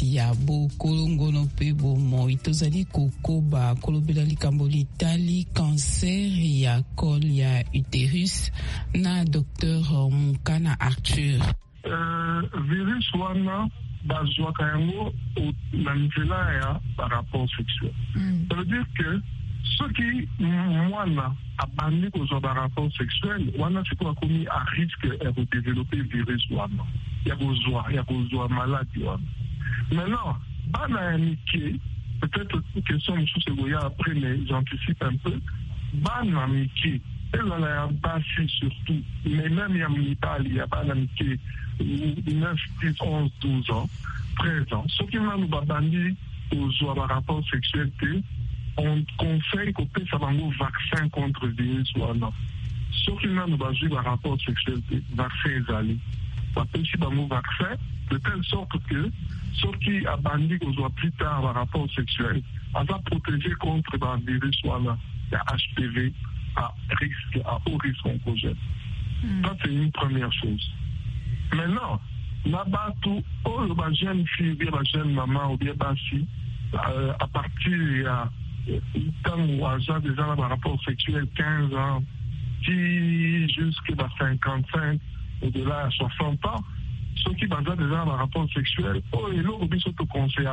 kati ya bokolongono pe bomoi tozali kokoba kolobela likambo litali cancer ya col ya utérus na Dr Mukana Arthur. Virus wana bazwaka yango na nzela ya rapport sexuel. Ça veut dire que ceux qui mwana abandi kozwa rapport sexuel wana sikoyo akomi à risque ya kodévelopper virus wana ya kozwa maladie wana. Maintenant bana ya mike, peut-être question mosusu ekoya après, mais j'anticipe un peu, bana mike ezala ya basi surtout, mais même ya mibali ya bana mike 9, 10, 11, 12 ans, 13 ans, ceux qui nous babandi kozwa rapport sexuel, on conseille qu'on puisse avoir un vaccin contre le virus wana. Ceux qui nous bazou rapport sexuel, vaccin ezali. On peut aussi avoir un vaccin de telle sorte que ceux qui abandonnent kozwa plus tard un rapport sexuel, on va protéger contre le virus wana, il y a HPV à haut risque oncogène. Ça c'est une première chose. Maintenant, là-bas, tout, la jeune fille, ou bien la jeune maman, ou bien basi, à partir quand on a déjà un rapport sexuel 15 ans, qui jusqu'à 55, au-delà à 60 ans, ceux qui ont déjà un rapport sexuel, ils ont obligé de conseiller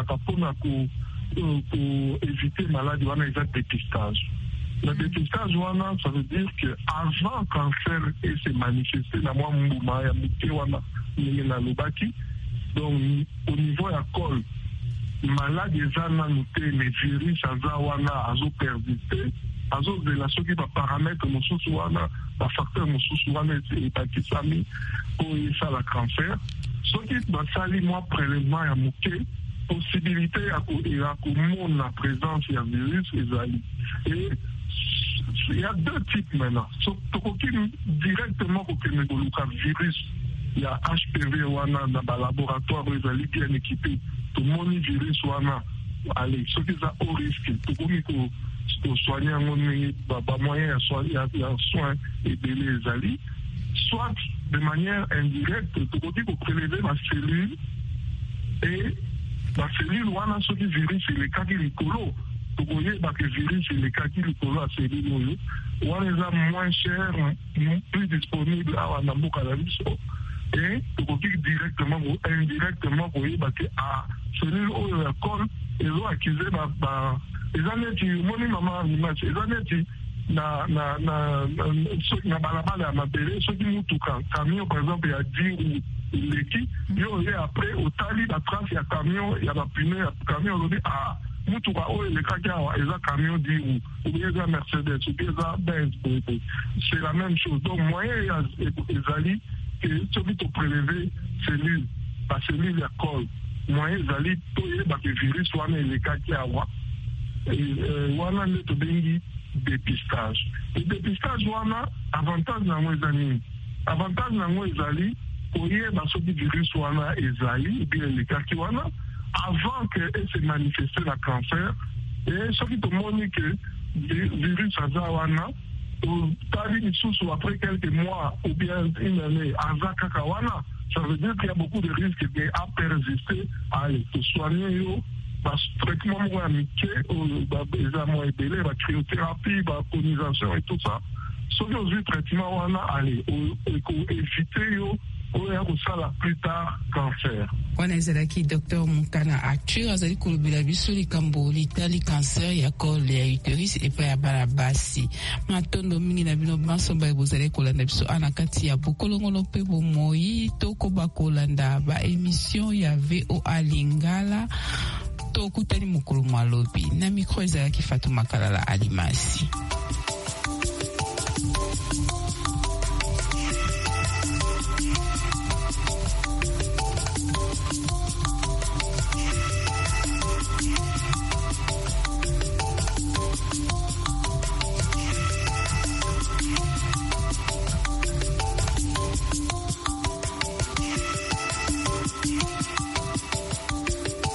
pour éviter la maladie, on a déjà dépistage. Le dépistage, ça veut dire qu'avant le cancer et se manifester, donc au niveau de la col, maladie noté, les virus, azo persisté, azo de la qui va paramètre, facteur, hépatite amie, pour ça le cancer. Ce qui va salir, moi, prélèvement à mouquet, possibilité à la présence du virus, et il y a deux types maintenant. Directement pour que le virus, il y a HPV wana dans le laboratoire, ils sont bien équipés. Tout le monde virus wana, allez, ceux qui sont au risque, tout le monde pour soigner un moyen de soins et de les alliés, soit de manière indirecte, tout le monde pour prélever la cellule et la cellule wana, ceux qui virus, c'est les cas qui les colons. Vous voyez que le virus et les cas qui le collent à ces lignes, on les a moins chers, plus disponibles à Nambo Cannabis. Et vous voyez directement ou indirectement, vous voyez que celui où le col, ils ont accusé les années qui monnaient maman l'image, les années qui na balabala à Mabélé, ceux qui nous touchent, camion par exemple, il y a 10 ou l'équipe, et après, au tali, la trace, il y a camion, il y a la pneu, il y a camion, on dit, les camions dit ou bien les Mercedes ou bien les Benz, c'est la même chose. Donc, moyen les alliés que celui qui prélever cellule, la cellule à col, moyen les alliés que le virus soit les cas qui a wana le bengi dépistage. Le dépistage wana avantage dans les amis, avantage dans les alliés pour y avoir ce virus wana les alliés ou bien les cas qui wana avant qu'elle se manifeste le cancer, et ce qui te montre que le virus Azawana, après quelques mois ou bien une année, Azakakawana, ça veut dire qu'il y a beaucoup de risques à persister, à se soigner, traitement moins amiqué, les amours épelés, la cryothérapie, la colonisation et tout ça. Ce qui est le traitement, allez, éviter, la plus tard cancer. Wana ezalaki Dr Mukana Arthur azali kolobela biso likambo litali cancer ya col ya utérus epai ya bana basi. Matondo mingi na bino basomba ebozali kolanda biso ana kati ya bokolongono pe bomoi tokoba kolanda ba émission ya VOA Lingala tokutani mokolo malobi na micro ezalaki Fatuma Kalala Alimasi.